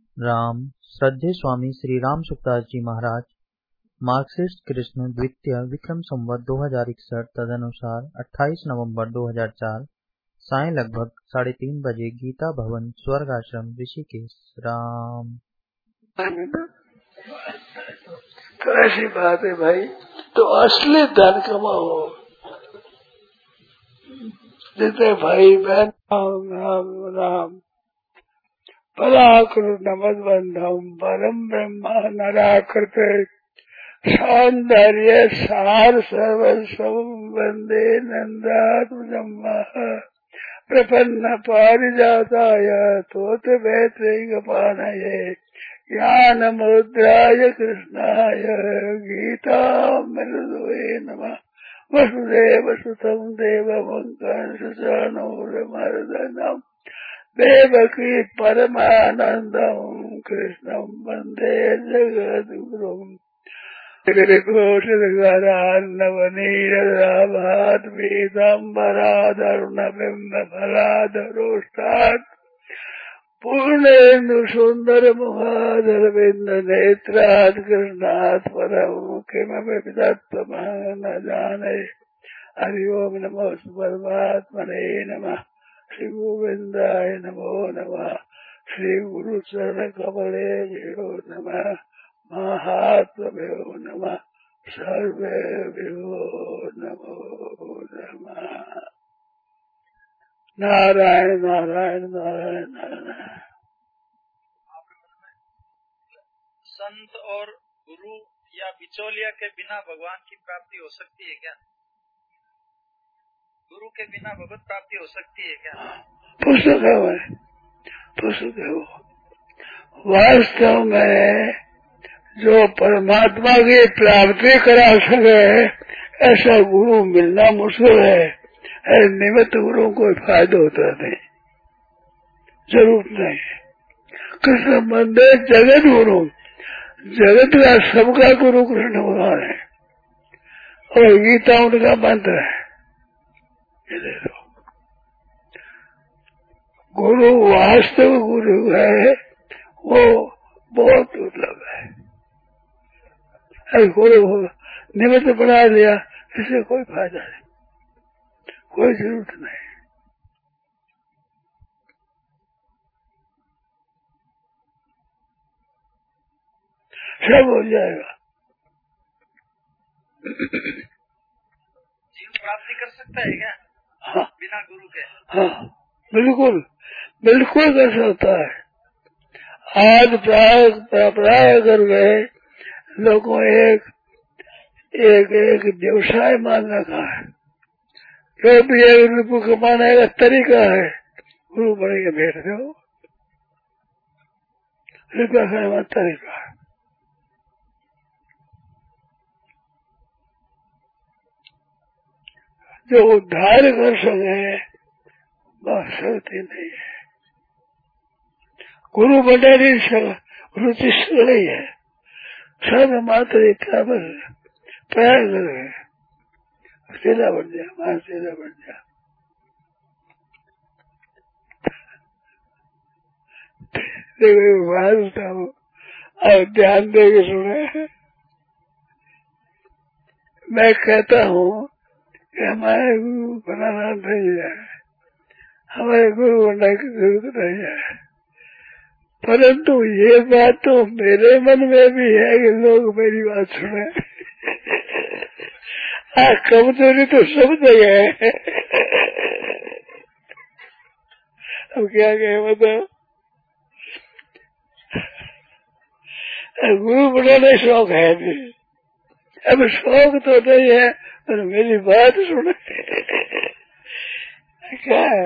राम श्रद्धेय स्वामी श्री राम सुखदास जी महाराज, मार्क्सिस्ट कृष्ण द्वितीय विक्रम संवत 2061 तदनुसार 28 नवंबर 2004 सायं लगभग 3:30 बजे गीता भवन स्वर्ग आश्रम ऋषिकेश। राम। तो ऐसी बात है भाई, तो असली धन कमाओ। जितने भाई बहन राम राम राम पराकृत नमद्बंधम परम ब्रह्म नराकृत सौंदर्य सार सर्वस्व वंदे नंदात्मजम् प्रपन्न पारिजाताय तोत वैत्रिकपाणये ज्ञान मुद्राय कृष्णाय गीतामृतवे नमः। वसुदेव सुतं देवमंकर्षणोरमर्दनम् देवकी परमानन्दम् कृष्णं वन्दे जगद्गुरुम्। घोषगरान्नवनीरदाभात् पीताम्बरादरुणबिम्बफलादरोष्टात् पूर्णेन्दु सुन्दर मुखादरविन्द नेत्रात् कृष्णात् परं किमपि तत्त्वमः न जाने। हरि ओम नमो परमात्मने नमः। श्री गोविंदाय नमो नमः। श्री गुरु चरण कमलेभ्यो नमः। महात्मभ्यो नमः। सर्वेभ्यो नमो नमः। नारायण नारायण नारायण नारायण। संत और गुरु या बिचौलिया के बिना भगवान की प्राप्ति हो सकती है क्या? गुरु के बिना भगवत प्राप्ति हो सकती है क्या? पुस्तक है वो। वास्तव में जो परमात्मा की प्राप्ति करा सके ऐसा गुरु मिलना मुश्किल है। निमित्त गुरु कोई फायदा होता नहीं, जरूरत नहीं। कृष्ण मंदिर जगत गुरु, जगत का सबका गुरु कृष्ण भगवान है और गीता उनका मंत्र है। गुरु वास्तव गुरु है वो बहुत दुर्लभ है। गुरु निमित्त बना लिया इससे कोई फायदा नहीं, कोई जरूरत नहीं। सब हो जाएगा। जीव प्राप्ति कर सकता है क्या? हाँ, बिना गुरु के? हाँ, बिल्कुल बिल्कुल कर सकता है। आज प्राय कर गए लोगों एक व्यवसाय मान रखा है। जो भी एक रुपये कमाने का तरीका है, गुरु बन के बैठ दो, रुपया खाने का तरीका है। जो उद्धार कर सके वह शक्ति नहीं है। गुरु बने नहीं सका, रुचि नहीं है। सब मात्र क्या बस प्रयास कर गए, सीधा बन जा, वहां सीधा बन जा। देखो वास्ता हूँ, अब ध्यान दे के सुने। मैं कहता हूँ कि हमारे गुरु बनाना नहीं है, हमारे गुरु बनने की जरूरत नहीं है। परंतु ये बात तो मेरे मन में भी है कि लोग मेरी बात सुने। कमजोरी तो सब जगह है। अब क्या कहे बताओ। गुरु बनाने शौक है भी, अब शौक तो नहीं है पर मेरी बात सुने। क्या है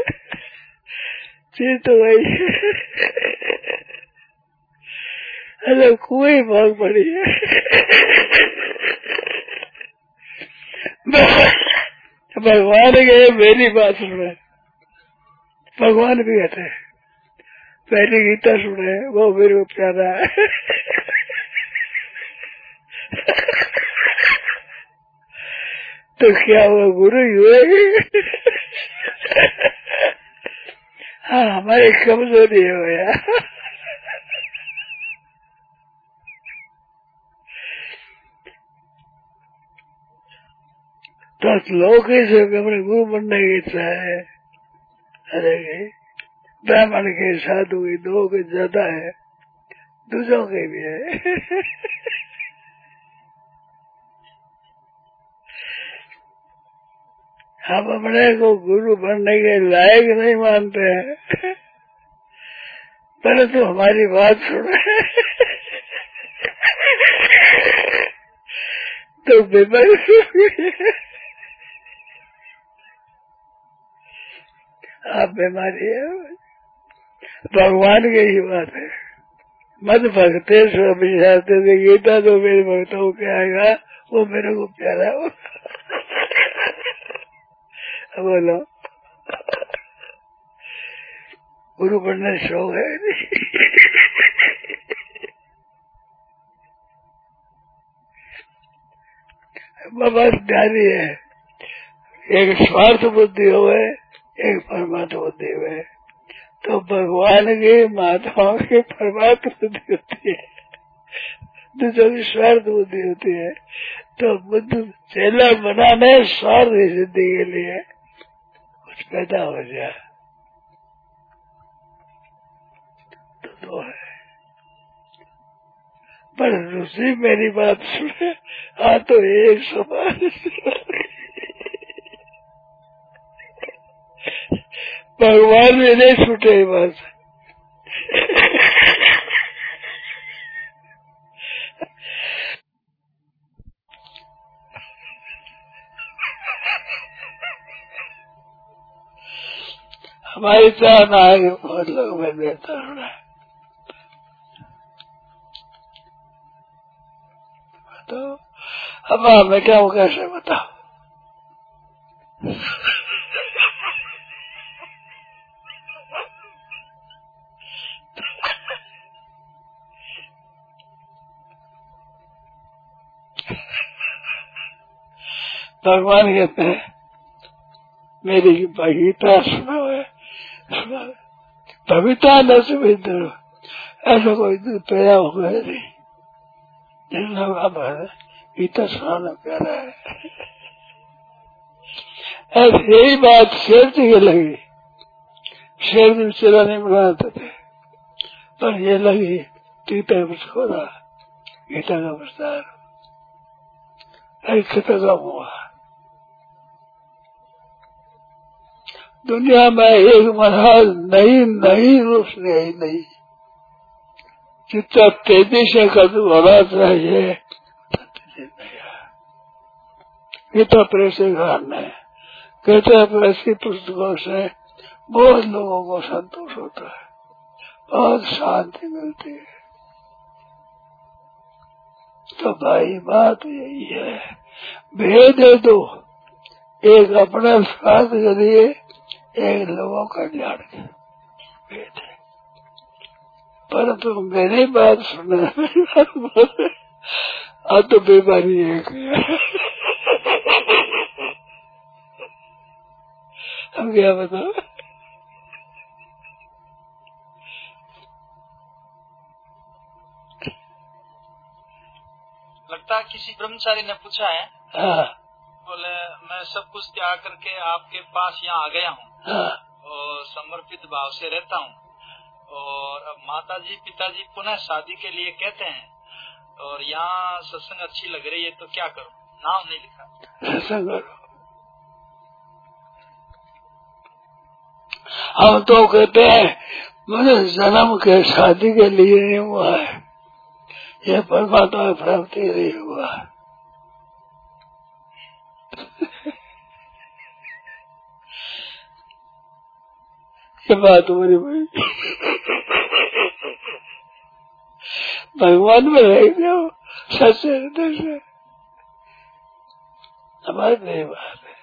चीज तो वही है। कोई भाग पड़ी है। भगवान के मेरी बात सुने। भगवान भी कहते हैं पहली गीता सुने, वो मेरे को प्यारा है। तो क्या वो गुरु ही हुए? हाँ, हमारी कमजोरी है भैया। तो लोग से अपने गुरु बनने की इच्छा है। अरे ब्राह्मण के साधु की दो के ज्यादा है, दूसरों के भी है। हम अपने को गुरु बनने के लायक नहीं मानते हैं, परंतु हमारी बात सुने तो बीमारी आप बीमारी है, भगवान की ही बात है। मत भक्ते स्वामी शास्त्र से गीता तो मेरे भक्तों के आएगा, वो मेरे को प्यारा हो। बोलो गुरु बनने शौक है नहीं। बस ध्यान है, एक स्वार्थ बुद्धि हो, एक परमात्मा बुद्धि हो। तो भगवान की महात्माओं की परमात्मा बुद्धि होती है, दूसरों की स्वार्थ बुद्धि होती है। तो बुद्ध चेला बनाने स्वार्थ की सिद्धि के लिए कुछ पैदा हो जाए तो है। पर ऋषि मेरी बात सुने, हाँ तो एक समान भगवान में नहीं छूटे बात। हमारी चाह ना है बहुत लोग में बेहतर होना है। तो अब मैं क्या हूँ, कैसे बताओ। भगवान कहते हैं मेरी गीता सुना है, भविता न सुविधा, ऐसा कोई पैदा हुआ नहीं जिन गीता सुनाना प्यारा है। ऐसी यही बात शेर जी की लगी, शेर जी चेला नहीं बनाते थे, पर ये लगी गीता का छोड़ा, गीता का प्रचार खत्म हुआ। दुनिया में एक महाराज नई रोशनी आई नहीं, जितना तेजी से कदम बढ़ा चाहिए गीता प्रेस ने गीता प्रेस की पुस्तकों से बहुत लोगों को संतोष होता है, बहुत शांति मिलती है। तो भाई बात यही है, भेद है दो, एक अपने स्वार्थ के लिए, एक लोगों का ज्ञान के भेद है। परंतु मेरी बात सुनना, मेरी बात बोले, अब तो बीमारी है। हम क्या बताओ। लगता है किसी ब्रह्मचारी ने पूछा है, हाँ। बोले मैं सब कुछ त्याग करके आपके पास यहाँ आ गया हूँ, हाँ। और समर्पित भाव से रहता हूँ, और अब माताजी पिताजी पुनः शादी के लिए कहते हैं, और यहाँ सत्संग अच्छी लग रही है, तो क्या करूँ? नाम नहीं लिखा। सत्संग करो। हम तो कहते हैं मुझे जन्म के शादी के लिए नहीं हुआ है, यह परमात्मा प्राप्ति नहीं हुआ। ये बात हमारी भाई भगवान में रह जाओ, सच्चे हृदय से, हमारी नहीं बात है।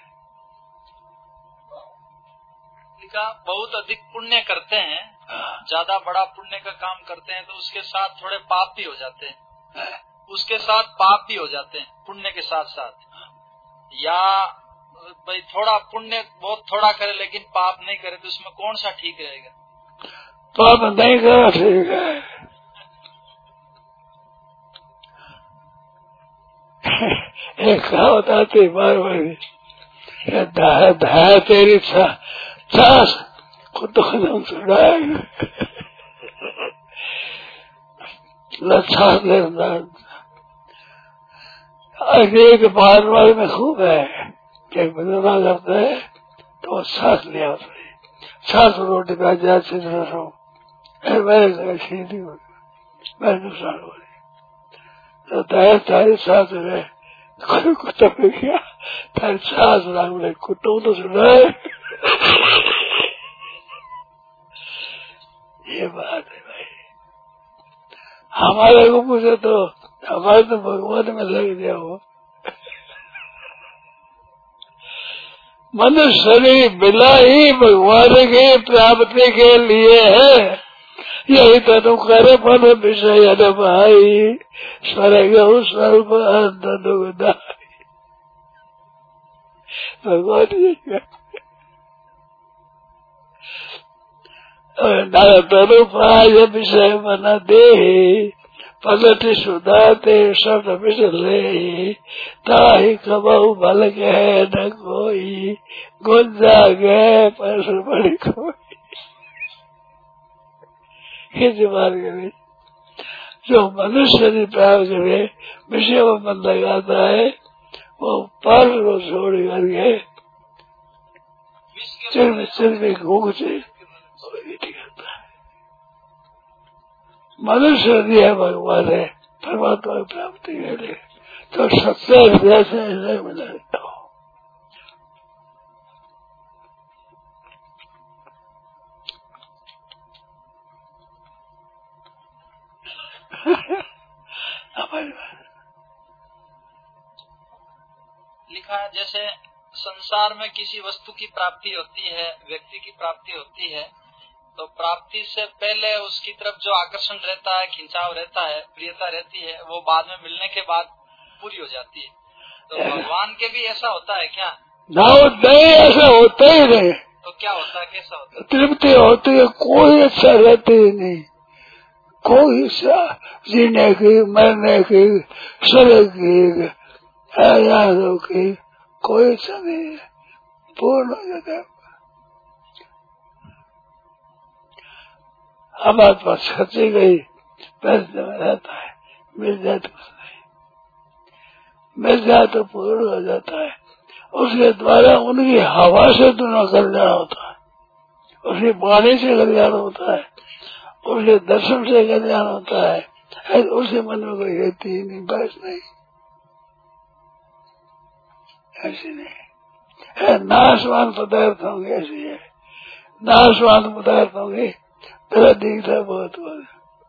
बहुत अधिक पुण्य करते हैं, ज्यादा बड़ा पुण्य का काम करते हैं, तो उसके साथ थोड़े पाप भी हो जाते हैं, उसके साथ पाप भी हो जाते हैं पुण्य के साथ साथ। या भाई थोड़ा पुण्य बहुत थोड़ा करे लेकिन पाप नहीं करे, तो उसमें कौन सा ठीक रहेगा? पाप नहीं करा ठीक है। एक कहावत आती बार बार, धाया तेरी सास कुत्तों का नाम सुनाएगा सांस लेना। अनेक बार में खूब है कि बदना करते है तो सांस लिया उसने, सांस रोटी पे जा मेरे सीधी हो मैं नुकसान हो रही तो दया तारी सांस रहे कोई कुत्ता पे गया तारी सांस रहा कुत्तों तो सुना है। ये बात है भाई, हमारे को पूछे तो हमारे तो भगवान में लग गया वो मनुष्य शरीर मिला ही भगवान की प्राप्ति के लिए है। यही तनु करे फल विषय भाई स्वर्ग स्वरूप भगवान तनु पाय विषय बना दे पलट सुधाते शब्द बिसले ताही कबहू भल गए न कोई गुंजा गए पर बड़ी कोई बात करे। जो मनुष्य ने प्यार करे विषय में मन लगाता है वो पर को छोड़ करके सिर में घूम से करता है। मनुष्य दिया भगवान है परमात्मा की प्राप्ति के लिए तो सत्य हृदय से हृदय में लगता हो। लिखा है जैसे संसार में किसी वस्तु की प्राप्ति होती है, व्यक्ति की प्राप्ति होती है तो प्राप्ति से पहले उसकी तरफ जो आकर्षण रहता है, खिंचाव रहता है, प्रियता रहती है, वो बाद में मिलने के बाद पूरी हो जाती है। तो भगवान के भी ऐसा होता है क्या? नहीं, ऐसा होता ही नहीं। तो क्या होता है, कैसा होता है? तृप्ति होती है, कोई अच्छा रहती ही नहीं, कोई जीने की मरने की शरीर की यादों की कोई इच्छा नहीं है, पूर्ण हो जाता है। हमारे पास सच्ची गई पैसे में रहता है, मिल जाए तो कुछ नहीं, मिल जाए तो पूर्ण हो जाता है। उसके द्वारा उनकी हवा से दोनों कल्याण होता है, उसकी वाणी से कल्याण होता है, उसके दर्शन से कल्याण होता है। उसके मन में कोई रहती ही नहीं, बस नहीं, ऐसी नहीं है। नाशवान पदार्थ होंगे, ऐसी है नाशवान पदार्थ होंगे, तेरा दिखता बहुत बहुत।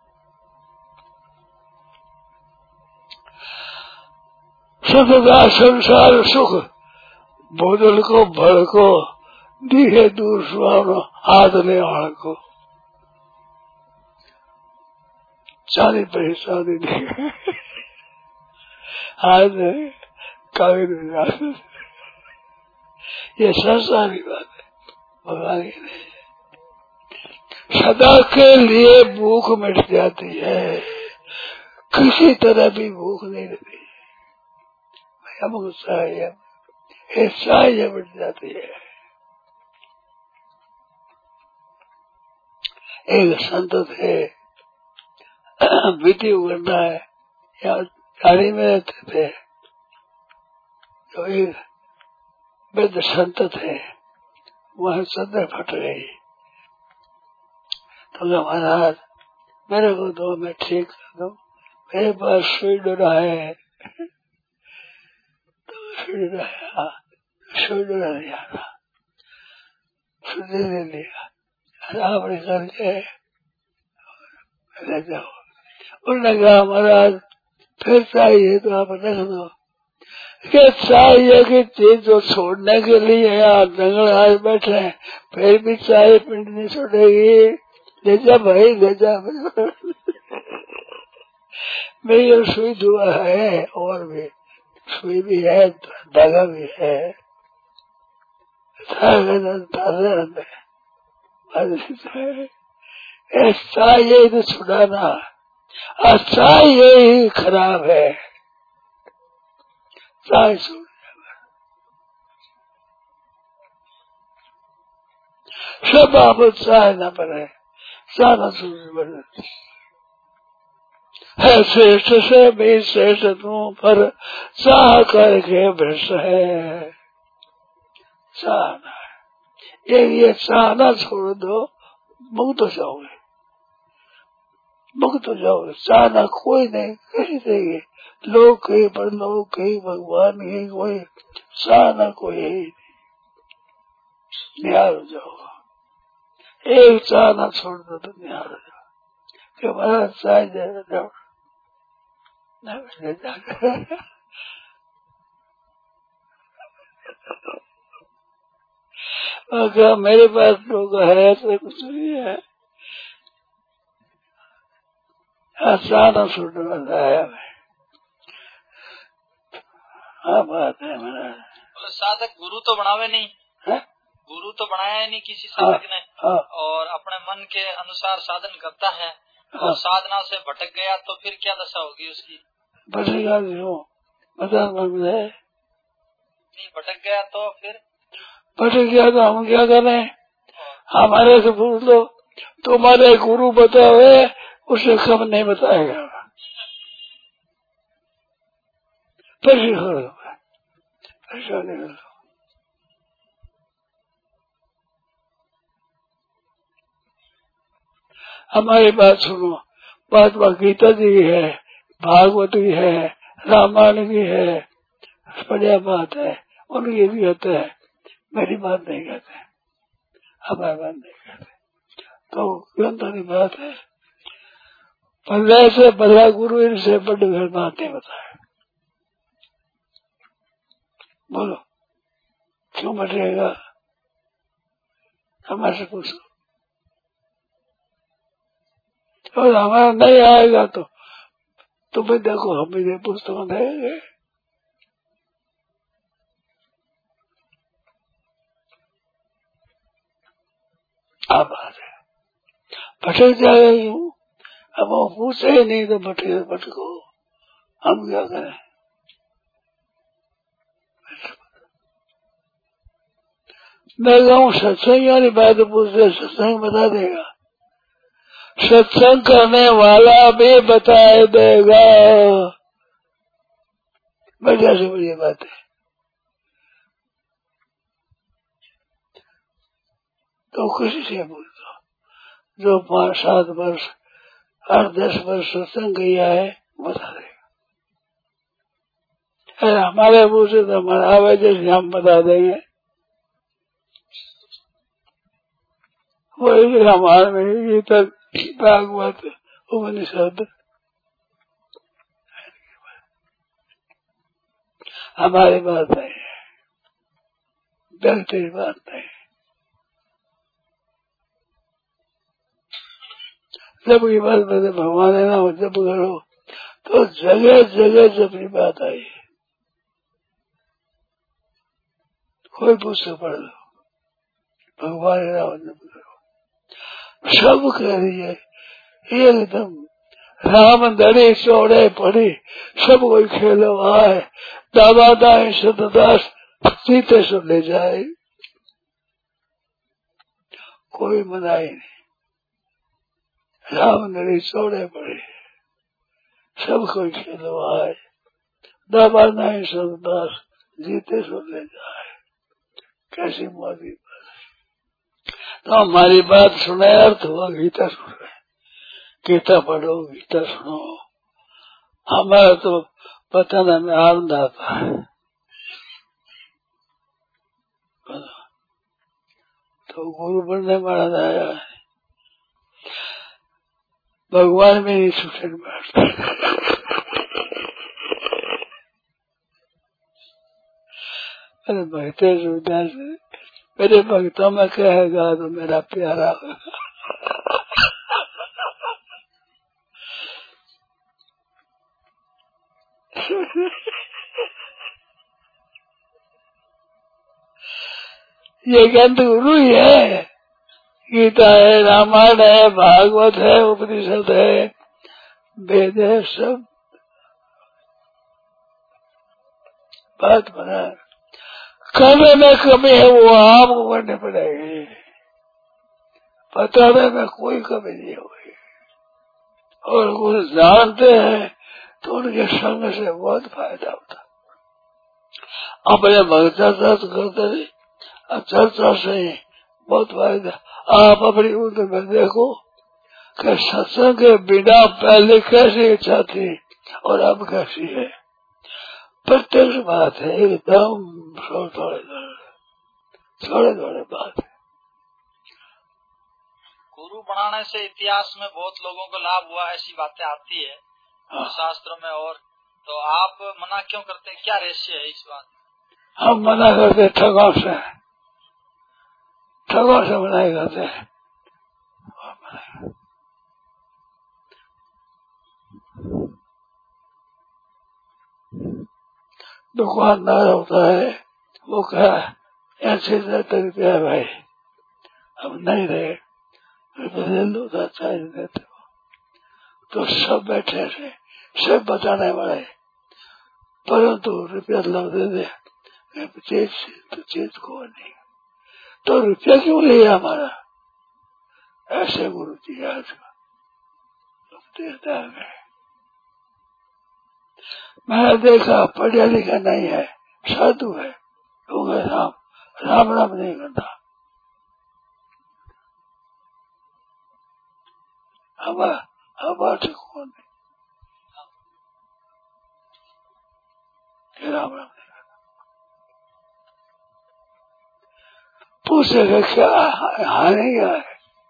सतदा संसार सुख बोधल को भड़को दिखे दूर सुहावनो हाथ ले आड़ को चांदी पर चांदी दिखे हाथ कागज। ये संसार की बात है, भगवान की नहीं। सदा के लिए भूख मिट जाती है, किसी तरह भी भूख नहीं रहती। हमको चाहिए मिट जाती है। एक संत थे, विधि उगरना है, यहाँ गाड़ी में रहते थे, तो एक वृद्ध संत थे, वह सदर फट गई। तो महाराज मेरे को दो, मैं ठीक कर दूं, मेरे पास सुई डोरा है। तो सुई डोरा नहीं आता, सुई ले लिया, आपने करके ले जाओ। उन्होंने कहा महाराज फिर चाहिए तो आप रख दो। क्या चाहिए कि चीज जो छोड़ने के लिए आप जंगल आज बैठे हैं, फिर भी चाहिए पिंड नहीं छोड़ेगी, ले जा भाई ले जा। मेरी सुई दुआ है, और भी सुई भी है, धागा भी है, चाहिए तो छुड़ाना, अच्छा यही खराब है, चाहे सब आप चाहे न पड़े, सारा सूर्य बन है श्रेष्ठ से भी श्रेष्ठ तू, पर चाह करके भ्रष्ट है। चाहना ये चाहना छोड़ दो, मुक्त हो जाओगे, मुक्त हो जाओगे। चाहना कोई नहीं, कैसे देंगे, लोग कहीं पर लोग कहीं, भगवान कहीं, कोई चाहना कोई है ही नहीं। निहार हो जाओगा, एक चाहना छोड़ दो तो निहार हो जाओ कि हमारा चाह जाएगा जाओ क्या मेरे पास लोग है, ऐसे कुछ नहीं है। चाहना छोड़ने वाला है। हाँ बात है मेरा। तो साधक गुरु तो बनावे नहीं है? गुरु तो बनाया ही नहीं किसी साधक ने। हाँ। और अपने मन के अनुसार साधन करता है। हाँ। और साधना से भटक गया तो फिर क्या दशा होगी उसकी? भटकेगा क्यों? बता नहीं, भटक गया तो फिर भटक गया तो हम क्या करें? हमारे से पूछ लो, तुम्हारे गुरु बताओ, उसे कब नहीं बताएगा। परेशानी हो। हमारी बात सुनो, बात गीता जी की है, भागवत की है, रामायण की है, बढ़िया बात है। उनकी भी होता है, मेरी बात नहीं कहते, हमारी बात नहीं कहते। तो ग्रंथों की बात है, 15 से 15 गुरु इनसे बड़ी घर बात नहीं बताए। बोलो क्यों बटेगा? हमारे से पूछो। और हमारा नहीं आएगा तो तुम्हें देखो, हम भी पुस्तक देंगे। अब बात है, भटक जाएगा यूं। अब वो पूछे ही नहीं तो भटको, हम क्या करें? मैं कहूँ सत्संग वाली बात पूछते, सत्संग बता देगा, सत्संग करने वाला भी बता देगा। बढ़िया से बढ़िया बात है। तो किसी से बोलता जो 5-7 वर्ष 8-10 वर्ष सत्संग किया है बता देगा। अरे हमारे मुंह से तो हमारा आवाज जैसे हम बता देंगे, वही हमारे में ये तक भागवत उपनिषद हमारी बात नहीं है, व्यक्ति की बात नहीं। जब की बात बता भगवान है ना, जब करो तो जगह जगह जब की बात आई, कोई पूछ पढ़ लो, भगवान है ना जब करो, सब कह रही है एकदम। राम दड़े चौड़े पड़ी, सब कोई खेलो आए, दादा दाए सतदास सीते से ले जाए, कोई मनाई नहीं। राम दड़े चौड़े पड़े, सब कोई खेलो आए, दादा दाए सतदास जीते से ले जाए। कैसी मोदी बात। तो हमारी बात सुने, अर्थ हुआ गीता सुने, गीता पढ़ो, गीता सुनो। हमारा तो पता न में आनंद आता है। तो गुरु बनने वाला आया है, भगवान में नहीं छूटे बैठता। अरे भक्ते सुविधा से मेरे भक्तों में कहेगा तो मेरा प्यारा ये ग्रंथ गुरु ही है, गीता है, रामायण है, भागवत है, उपनिषद है, वेद है, सब बात बना। करने में कमी है वो आपको करनी पड़ेगी। बताने में कोई कमी नहीं होगी। और कुछ जानते हैं तो उनके संग से बहुत फायदा होता। अपने भक्त चर्चा करते नहीं, अब चर्चा से ही बहुत फायदा। आप अपनी उम्र में देखो कि सत्संग के बिना पहले कैसी इच्छा थी और अब कैसी है। प्रत्यक्ष बात है, एकदम थोड़े थोड़े बात है। गुरु बनाने से इतिहास में बहुत लोगों को लाभ हुआ, ऐसी बातें आती है शास्त्रों में। और तो आप मना क्यों करते हैं, क्या रहस्य है इस बात? हम मना करते ठगों से मना करते हैं। दुकानदार होता है, वो कहा ऐसे रुपया भाई, हम नहीं रहे, ले लो तो अच्छा ही देते हो। तो सब बैठे थे, सब बताने वाले, परंतु रुपया लग दे चीज को नहीं, तो रुपया क्यों लिया हमारा? ऐसे गुरु जी आज देता है। मैंने देखा पढ़ा लिखा नहीं है, साधु है, तो राम राम नहीं करता। हमारे कौन नहीं राम राम नहीं करता। पूछेगा क्या हानि क्या है?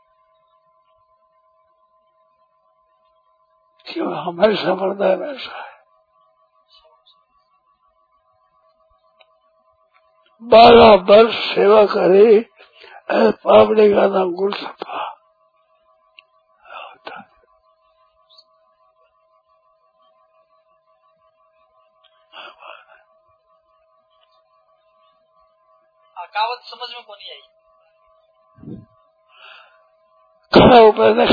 क्यों हमारे संप्रदाय में ऐसा है। 12 वर्ष सेवा करे, पावड़े का नाम गुलसपा। कहावत समझ में कौन नहीं आई। खड़ा ऊपर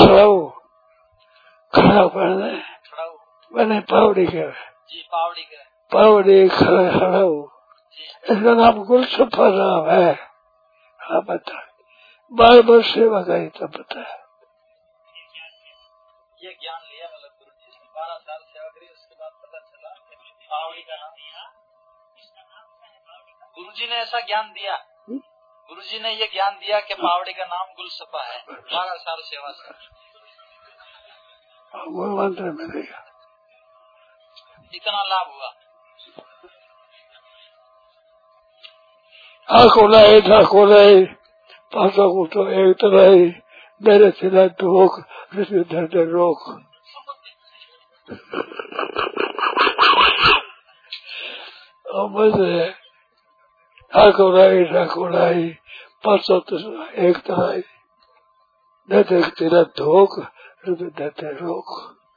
मैंने पावड़ी के जी, पावड़ी के पावड़ी खड़ा इसका नाम गुलसफा नाम है। हाँ बता, 12 वर्ष सेवा करी तब पता है। ये ज्ञान लिया मतलब गुरु जी से 12 साल सेवा करी, उसके बाद पता चला पावड़ी का नाम दिया। गुरु जी ने ऐसा ज्ञान दिया, गुरु जी ने ये ज्ञान दिया कि पावड़ी का नाम गुलसफा है। 12 साल सेवा से गुरु मंत्र मिलेगा, इतना लाभ हुआ। खोलाई पासा को तो एक तरह ही मेरे सिला रोक धरते रोक। मुझे ठाकुराई पासा तो एक तरह ही देते तेरा धोख देते रोक।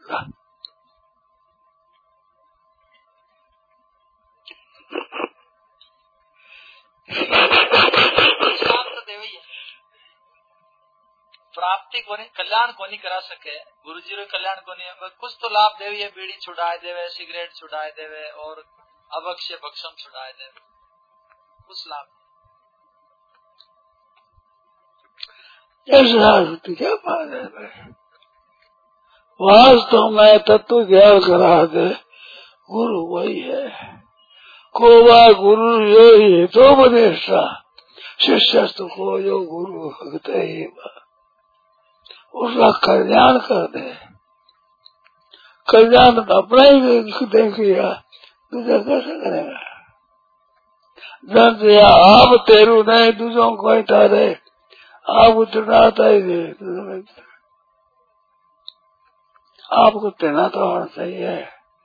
प्राप्ति को नहीं, कल्याण को नहीं करा सके गुरु जी रो कल्याण को नहीं, कुछ तो लाभ देवे, ये बीड़ी छुड़ाए देवे, सिगरेट छुड़ाए देवे और अभक्ष्य भक्षण छुड़ाए देवे, कुछ लाभ। क्या बात है? वास्तव में तत्व ज्ञान करा दे गुरु वही है। कोवा गुरु यो ही तो उपदेशा, शिष्यस्तु को जो गुरु भक्त ही उसका कल्याण कर दे। कल्याण अपना ही देखिएगा, दूसरा कैसे करेगा? जन दिया आप तेरू नहीं, दूसरों को तारे आप उतरनाता ही दे। आपको तेना तो होना चाहिए,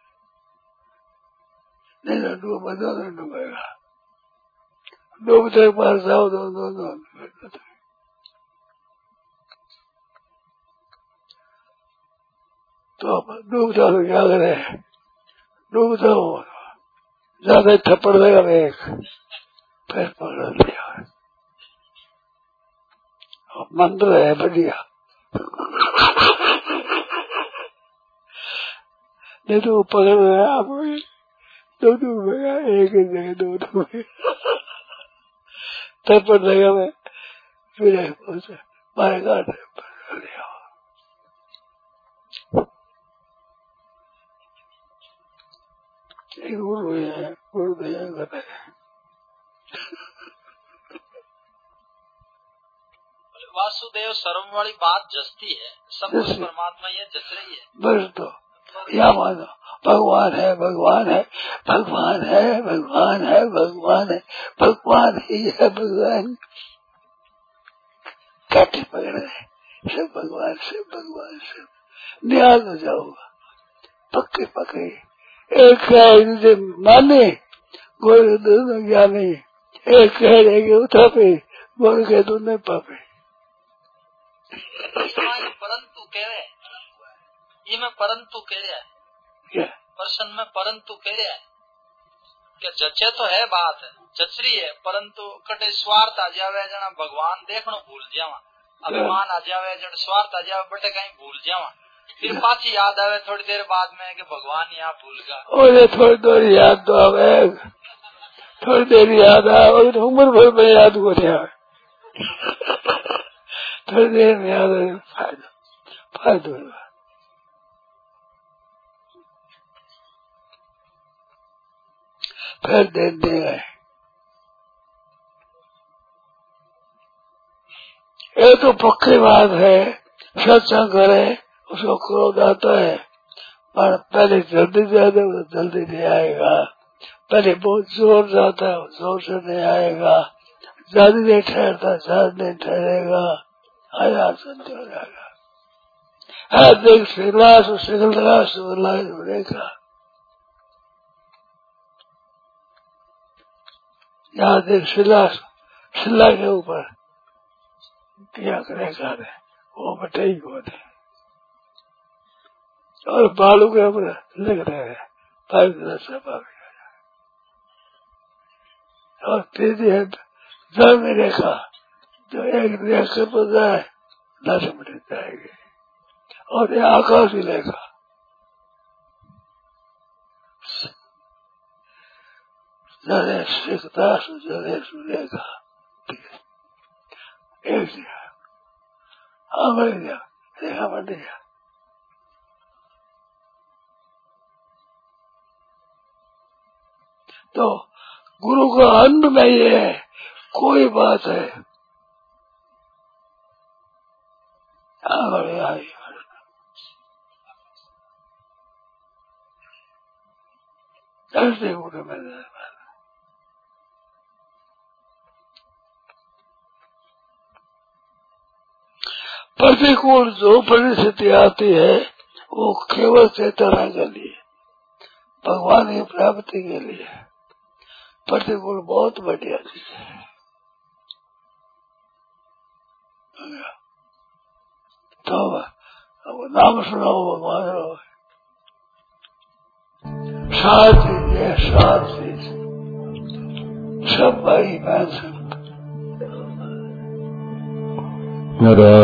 नहीं तो डूबेगा। डूबते पास जाओ दो तो डूबता तो क्या करे? डूबता हो ज्यादा थप्पड़ देगा एक, फिर पकड़ लिया। मंत्र है बढ़िया, नहीं तो पकड़ गया आप दो डूबेगा, एक ही जगह दो डूबेगा। थप्पड़ देगा मैं फिर पाएगा नहीं। गुरु है, गुरु दया करे। वासुदेव सर्वम वाली बात जचती है, सब कुछ परमात्मा ये जच रही है। बस तो या मानो भगवान है, भगवान है, भगवान है, भगवान है, भगवान है, भगवान ही है, भगवान काटे पकड़े सब भगवान, सब भगवान, सब निहाल हो जाओगा पक्के पक्के। एक कहे माने गोरे दोनों ज्ञानी, एक कह रहेगी उठापे गोरे कह दो नहीं पापे। परंतु कह रहे ये मैं परंतु कह रहा है क्या प्रश्न में परंतु कह रहा है क्या जचे तो है बात है जचरी है, परंतु कटे स्वार्थ आ जावे जना भगवान देखनो भूल जावा, अभिमान आ जावे जन स्वार्थ आ जावे बटे कहीं भूल जावा, फिर पाछी याद आवे थोड़ी देर बाद में कि भगवान यहाँ भूल गया। ओरे थोड़ी देर याद तो आवे, थोड़ी देर याद आवे तो उम्र भर में याद को थोड़ी देर में याद आवे फायदा फिर दे देगा। ये तो पक्की बात है, सत्संग करे उसको क्रोध आता है, पर पहले जल्दी जाता है जल्दी नहीं आएगा, पहले बहुत जोर जाता है जोर से नहीं आएगा, ज्यादा नहीं ठहरता ज्यादा नहीं ठहरेगा, आया संत हो जाएगा। देख सिगलास देखा यहाँ देख शिला के ऊपर क्या करेगा वो बटे ही होते और बालू के ऊपर लिख रहे हैं और तेजी है जल में रेखा जो एक रेखा पर जाए 10 मिनट जाएगी और ये आकाश ही रेखा जले सिकदास जले सुरेखा एक दिया बढ़ गया रेखा बढ़ गया। तो गुरु का अन्न में ये कोई बात है ऐसे गुरु में प्रतिकूल जो परिस्थिति आती है वो केवल चेतना के लिए, भगवान की प्राप्ति के लिए। प्रतिकूल बहुत बढ़िया चीज है। तो अब नाम सुनाओ भगवान रो साथ है साथ सब भाई बहन सब